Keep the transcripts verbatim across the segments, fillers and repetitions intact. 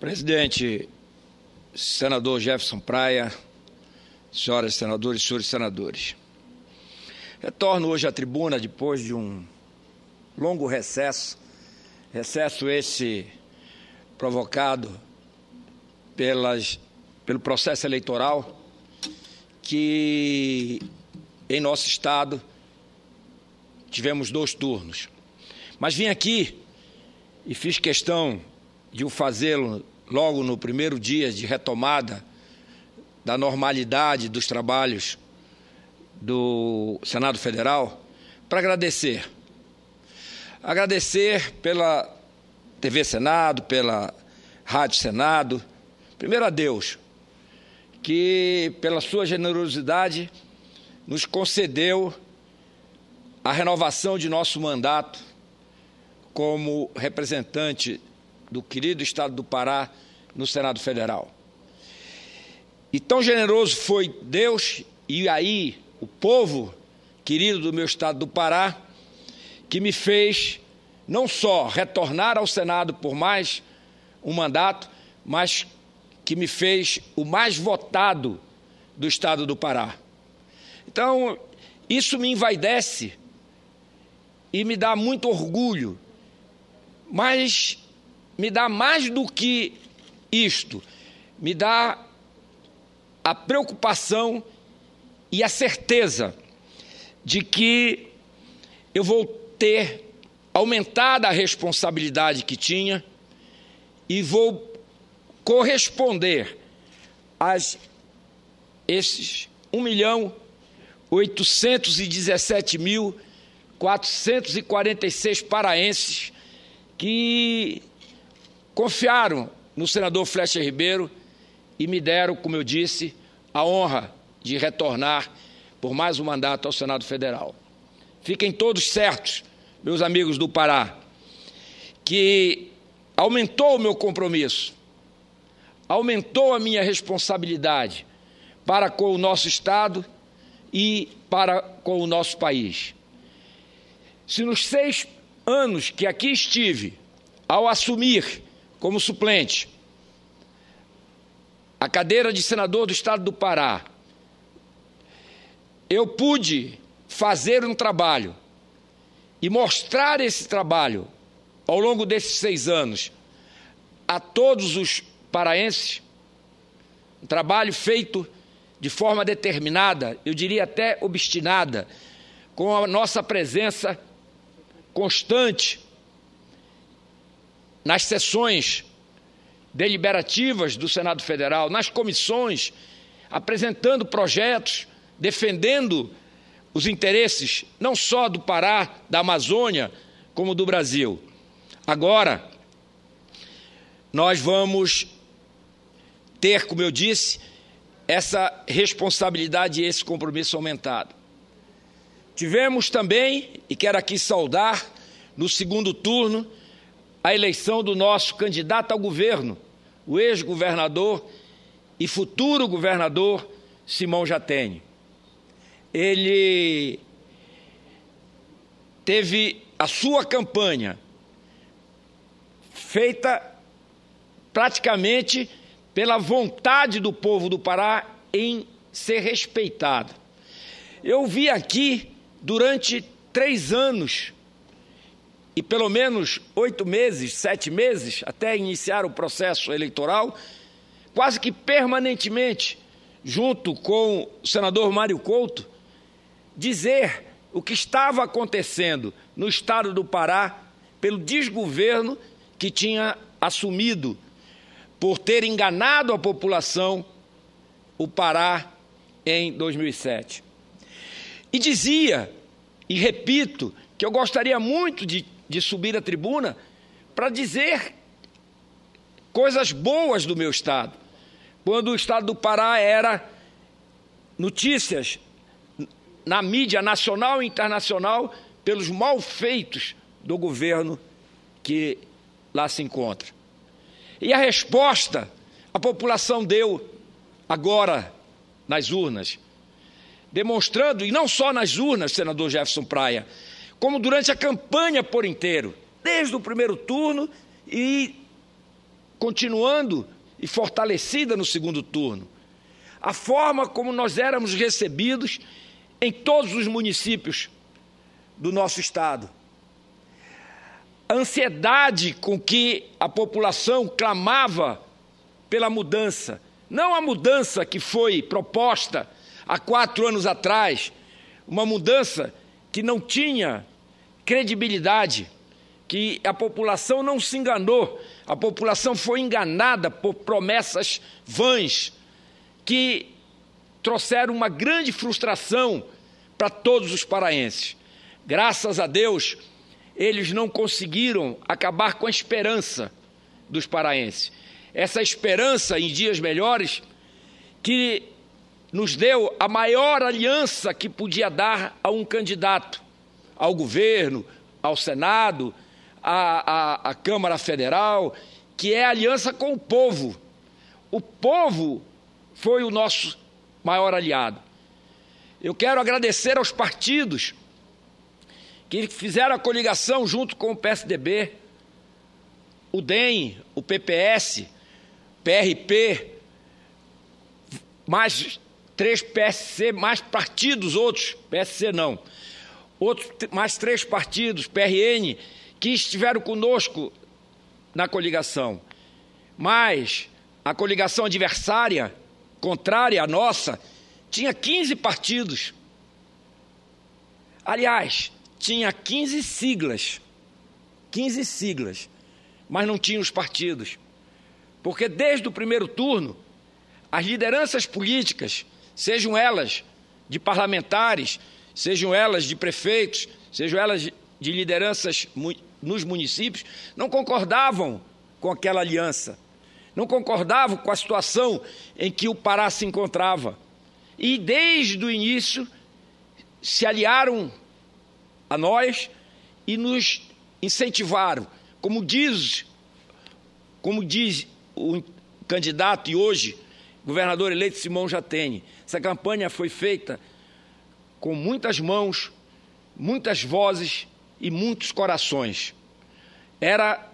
Presidente, senador Jefferson Praia, senhoras senadoras e senhores senadores, retorno hoje à tribuna depois de um longo recesso, recesso esse provocado pelas, pelo processo eleitoral que em nosso estado tivemos dois turnos. Mas vim aqui e fiz questão de o fazê-lo logo no primeiro dia de retomada da normalidade dos trabalhos do Senado Federal para agradecer. Agradecer pela T V Senado, pela Rádio Senado, primeiro a Deus, que pela sua generosidade nos concedeu a renovação de nosso mandato como representante do querido Estado do Pará no Senado Federal. E tão generoso foi Deus e aí o povo querido do meu Estado do Pará, que me fez não só retornar ao Senado por mais um mandato, mas que me fez o mais votado do Estado do Pará. Então, isso me envaidece e me dá muito orgulho, mas me dá mais do que isto, me dá a preocupação e a certeza de que eu vou ter aumentada a responsabilidade que tinha e vou corresponder a esses um milhão oitocentos e dezessete mil quatrocentos e quarenta e seis paraenses que confiaram no senador Flecha Ribeiro e me deram, como eu disse, a honra de retornar por mais um mandato ao Senado Federal. Fiquem todos certos, meus amigos do Pará, que aumentou o meu compromisso, aumentou a minha responsabilidade para com o nosso Estado e para com o nosso país. Se nos seis anos que aqui estive, ao assumir como suplente a cadeira de senador do Estado do Pará, eu pude fazer um trabalho e mostrar esse trabalho ao longo desses seis anos a todos os paraenses, um trabalho feito de forma determinada, eu diria até obstinada, com a nossa presença constante nas sessões deliberativas do Senado Federal, nas comissões, apresentando projetos, defendendo os interesses não só do Pará, da Amazônia, como do Brasil. Agora, nós vamos ter, como eu disse, essa responsabilidade e esse compromisso aumentado. Tivemos também, e quero aqui saudar, no segundo turno, a eleição do nosso candidato ao governo, o ex-governador e futuro governador Simão Jatene. Ele teve a sua campanha feita praticamente pela vontade do povo do Pará em ser respeitado. Eu vi aqui durante três anos e pelo menos oito meses, sete meses, até iniciar o processo eleitoral, quase que permanentemente, junto com o senador Mário Couto, dizer o que estava acontecendo no estado do Pará pelo desgoverno que tinha assumido por ter enganado a população o Pará em dois mil e sete. E dizia, e repito, que eu gostaria muito de de subir à tribuna para dizer coisas boas do meu estado, quando o estado do Pará era notícias na mídia nacional e internacional pelos malfeitos do governo que lá se encontra. E a resposta a população deu agora nas urnas, demonstrando, e não só nas urnas, senador Jefferson Praia, como durante a campanha por inteiro, desde o primeiro turno e continuando e fortalecida no segundo turno. A forma como nós éramos recebidos em todos os municípios do nosso estado. A ansiedade com que a população clamava pela mudança. Não a mudança que foi proposta há quatro anos atrás, uma mudança que não tinha credibilidade, que a população não se enganou, a população foi enganada por promessas vãs, que trouxeram uma grande frustração para todos os paraenses. Graças a Deus, eles não conseguiram acabar com a esperança dos paraenses. Essa esperança em dias melhores que nos deu a maior aliança que podia dar a um candidato, ao governo, ao Senado, à, à, à Câmara Federal, que é a aliança com o povo. O povo foi o nosso maior aliado. Eu quero agradecer aos partidos que fizeram a coligação junto com o P S D B, o D E M, o P P S, P R P, mais três P S C, mais partidos outros, P S C não, outros, mais três partidos, P R N, que estiveram conosco na coligação. Mas a coligação adversária, contrária à nossa, tinha quinze partidos. Aliás, tinha quinze siglas, quinze siglas, mas não tinha os partidos. Porque desde o primeiro turno, as lideranças políticas, sejam elas de parlamentares, sejam elas de prefeitos, sejam elas de lideranças nos municípios, não concordavam com aquela aliança, não concordavam com a situação em que o Pará se encontrava. E desde o início se aliaram a nós e nos incentivaram. Como diz, como diz o candidato e hoje governador eleito Simão Jatene, essa campanha foi feita com muitas mãos, muitas vozes e muitos corações. Era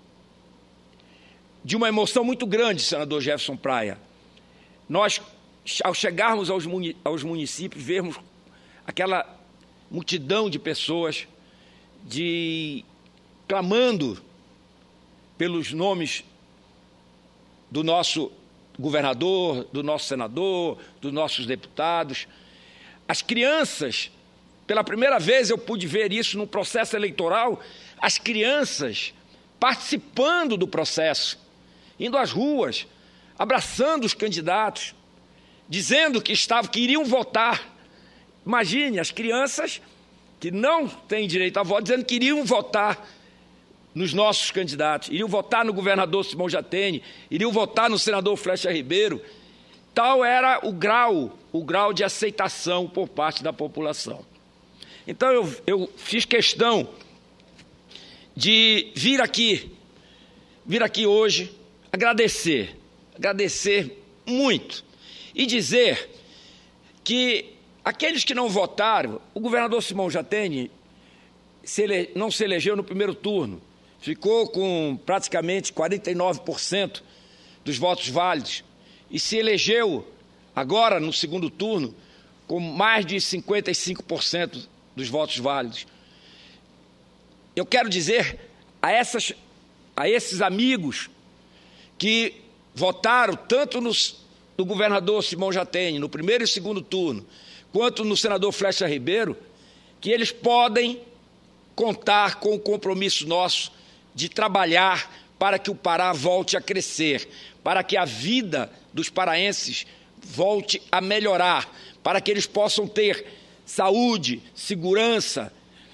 de uma emoção muito grande, senador Jefferson Praia. Nós, ao chegarmos aos, muni aos municípios, vermos aquela multidão de pessoas de, clamando pelos nomes do nosso governador, do nosso senador, dos nossos deputados. As crianças, pela primeira vez eu pude ver isso no processo eleitoral, as crianças participando do processo, indo às ruas, abraçando os candidatos, dizendo que estavam, que iriam votar. Imagine, as crianças que não têm direito a voto, dizendo que iriam votar nos nossos candidatos, iriam votar no governador Simão Jatene, iriam votar no senador Flecha Ribeiro. Tal era o grau, o grau de aceitação por parte da população. Então eu, eu fiz questão de vir aqui, vir aqui hoje, agradecer, agradecer muito e dizer que aqueles que não votaram, o governador Simão Jatene se ele, não se elegeu no primeiro turno, ficou com praticamente quarenta e nove por cento dos votos válidos e se elegeu agora no segundo turno com mais de cinquenta e cinco por cento dos votos válidos. Eu quero dizer a, essas, a esses amigos que votaram tanto no, no governador Simão Jatene, no primeiro e segundo turno, quanto no senador Flecha Ribeiro, que eles podem contar com o compromisso nosso de trabalhar para que o Pará volte a crescer, para que a vida dos paraenses volte a melhorar, para que eles possam ter saúde, segurança,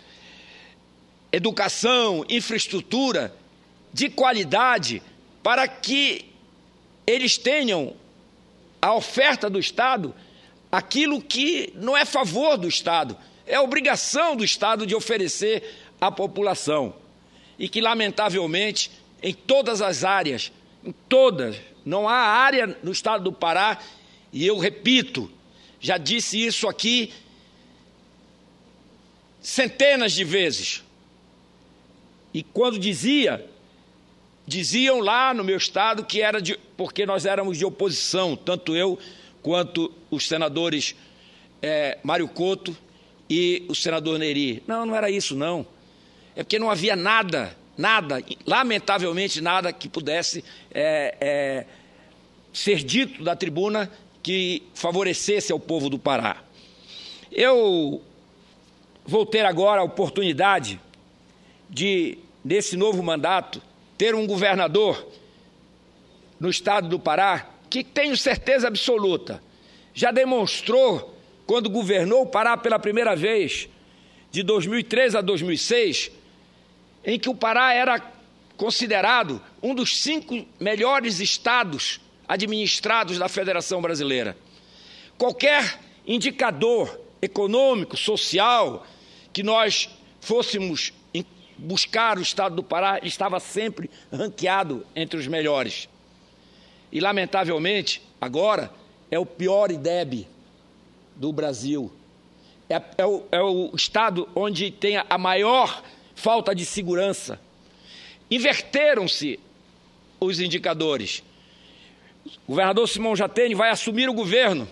educação, infraestrutura de qualidade, para que eles tenham a oferta do Estado, aquilo que não é favor do Estado, é obrigação do Estado de oferecer à população. E que, lamentavelmente, em todas as áreas, em todas, não há área no Estado do Pará, e eu repito, já disse isso aqui centenas de vezes, e quando dizia, diziam lá no meu estado que era de, porque nós éramos de oposição, tanto eu quanto os senadores é, Mário Couto e o senador Neri. Não, não era isso, não. É porque não havia nada, nada, lamentavelmente nada que pudesse é, é, ser dito da tribuna que favorecesse ao povo do Pará. Eu vou ter agora a oportunidade de, nesse novo mandato, ter um governador no estado do Pará que, tenho certeza absoluta, já demonstrou, quando governou o Pará pela primeira vez, de dois mil e três a dois mil e seis, em que o Pará era considerado um dos cinco melhores estados administrados da Federação Brasileira. Qualquer indicador econômico, social, que nós fôssemos buscar o estado do Pará, estava sempre ranqueado entre os melhores. E, lamentavelmente, agora é o pior I D E B do Brasil. É, é, o, é o estado onde tem a maior falta de segurança. Inverteram-se os indicadores. O governador Simão Jatene vai assumir o governo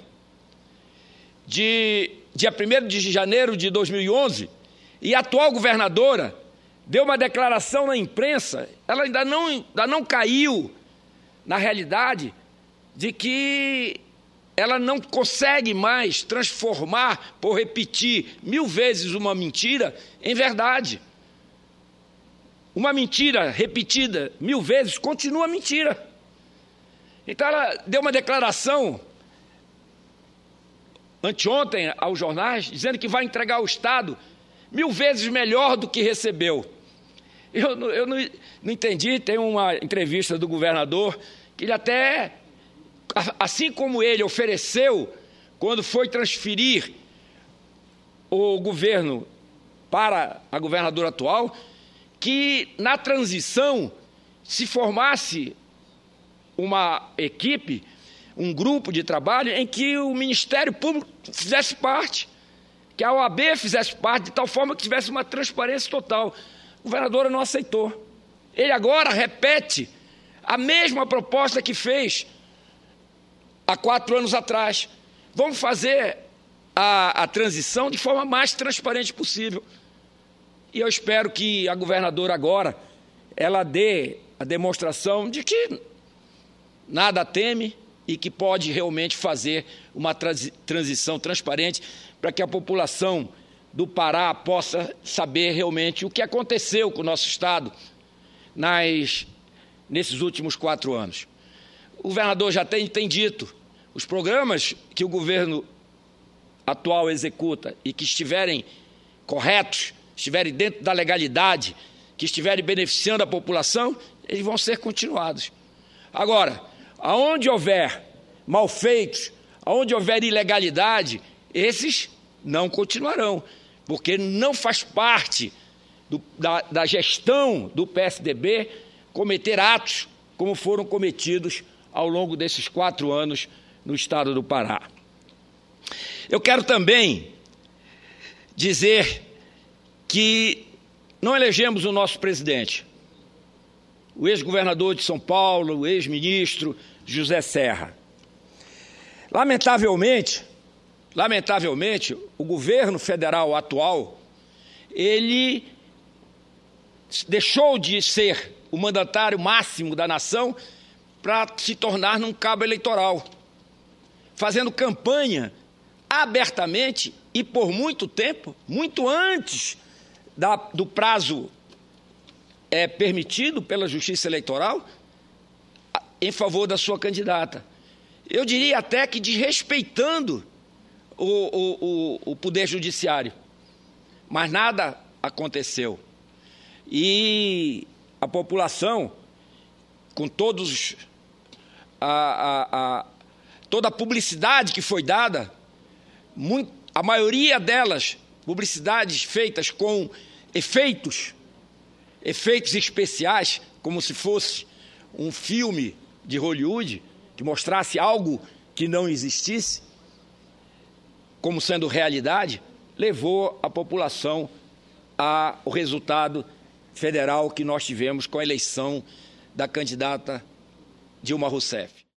de dia primeiro de janeiro de dois mil e onze, e a atual governadora deu uma declaração na imprensa, ela ainda não, ainda não caiu na realidade de que ela não consegue mais transformar, por repetir mil vezes uma mentira, em verdade. Uma mentira repetida mil vezes continua mentira. Então ela deu uma declaração anteontem aos jornais, dizendo que vai entregar o Estado mil vezes melhor do que recebeu. Eu, eu não, não entendi, tem uma entrevista do governador, que ele até, assim como ele ofereceu, quando foi transferir o governo para a governadora atual, que na transição se formasse uma equipe, um grupo de trabalho em que o Ministério Público fizesse parte, que a O A B fizesse parte, de tal forma que tivesse uma transparência total. A governadora não aceitou. Ele agora repete a mesma proposta que fez há quatro anos atrás. Vamos fazer a, a transição de forma mais transparente possível. E eu espero que a governadora agora, ela dê a demonstração de que nada teme e que pode realmente fazer uma transi- transição transparente para que a população do Pará possa saber realmente o que aconteceu com o nosso Estado nas, nesses últimos quatro anos. O governador já tem, tem dito, os programas que o governo atual executa e que estiverem corretos, estiverem dentro da legalidade, que estiverem beneficiando a população, eles vão ser continuados. Agora, aonde houver malfeitos, aonde houver ilegalidade, esses não continuarão, porque não faz parte do, da, da gestão do P S D B cometer atos como foram cometidos ao longo desses quatro anos no estado do Pará. Eu quero também dizer que não elegemos o nosso presidente, o ex-governador de São Paulo, o ex-ministro José Serra. Lamentavelmente, lamentavelmente, o governo federal atual, ele deixou de ser o mandatário máximo da nação para se tornar num cabo eleitoral, fazendo campanha abertamente e por muito tempo, muito antes da, do prazo é, permitido pela Justiça Eleitoral, em favor da sua candidata. Eu diria até que desrespeitando o, o, o, o Poder Judiciário. Mas nada aconteceu. E a população, com todos a, a, a, toda a publicidade que foi dada, muito, a maioria delas, publicidades feitas com efeitos, efeitos especiais, como se fosse um filme de Hollywood, que mostrasse algo que não existisse, como sendo realidade, levou a população ao resultado federal que nós tivemos com a eleição da candidata Dilma Rousseff.